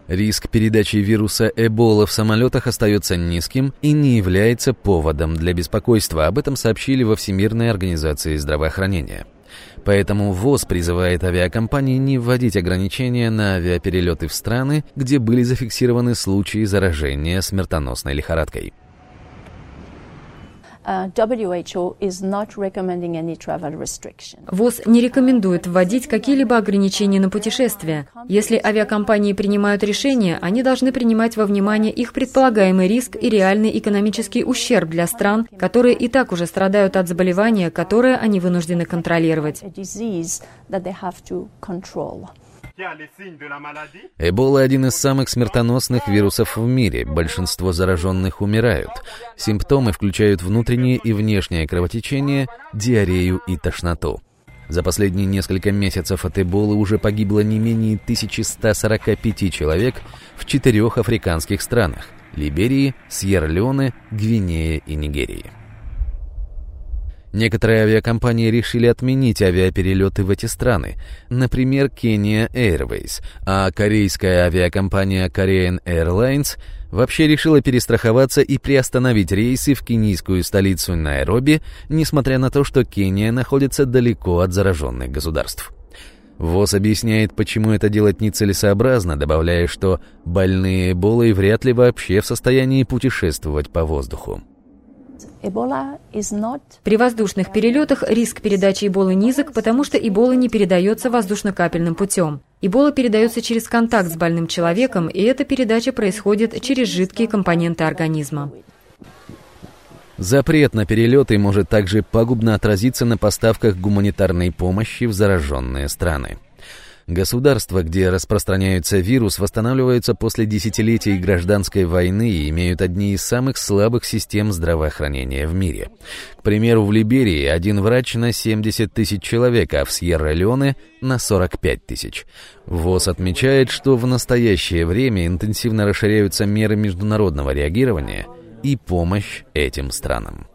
Риск передачи вируса Эбола в самолетах остается низким и не является поводом для беспокойства. Об этом сообщили во Всемирной организации здравоохранения. Поэтому ВОЗ призывает авиакомпании не вводить ограничения на авиаперелеты в страны, где были зафиксированы случаи заражения смертоносной лихорадкой. ВОЗ не рекомендует вводить какие-либо ограничения на путешествия. Если авиакомпании принимают решения, они должны принимать во внимание их предполагаемый риск и реальный экономический ущерб для стран, которые и так уже страдают от заболевания, которое они вынуждены контролировать. Эбола – один из самых смертоносных вирусов в мире. Большинство зараженных умирают. Симптомы включают внутреннее и внешнее кровотечение, диарею и тошноту. За последние несколько месяцев от Эболы уже погибло не менее 1145 человек в 4 африканских странах – Либерии, Сьерра-Леоне, Гвинее и Нигерии. Некоторые авиакомпании решили отменить авиаперелеты в эти страны, например, Kenya Airways, а корейская авиакомпания Korean Airlines вообще решила перестраховаться и приостановить рейсы в кенийскую столицу Найроби, несмотря на то, что Кения находится далеко от зараженных государств. ВОЗ объясняет, почему это делать нецелесообразно, добавляя, что больные Эболой вряд ли вообще в состоянии путешествовать по воздуху. При воздушных перелетах риск передачи Эболы низок, потому что Эбола не передается воздушно-капельным путем. Эбола передается через контакт с больным человеком, и эта передача происходит через жидкие компоненты организма. Запрет на перелеты может также пагубно отразиться на поставках гуманитарной помощи в зараженные страны. Государства, где распространяется вирус, восстанавливаются после десятилетий гражданской войны и имеют одни из самых слабых систем здравоохранения в мире. К примеру, в Либерии один врач на 70 тысяч человек, а в Сьерра-Леоне на 45 тысяч. ВОЗ отмечает, что в настоящее время интенсивно расширяются меры международного реагирования и помощь этим странам.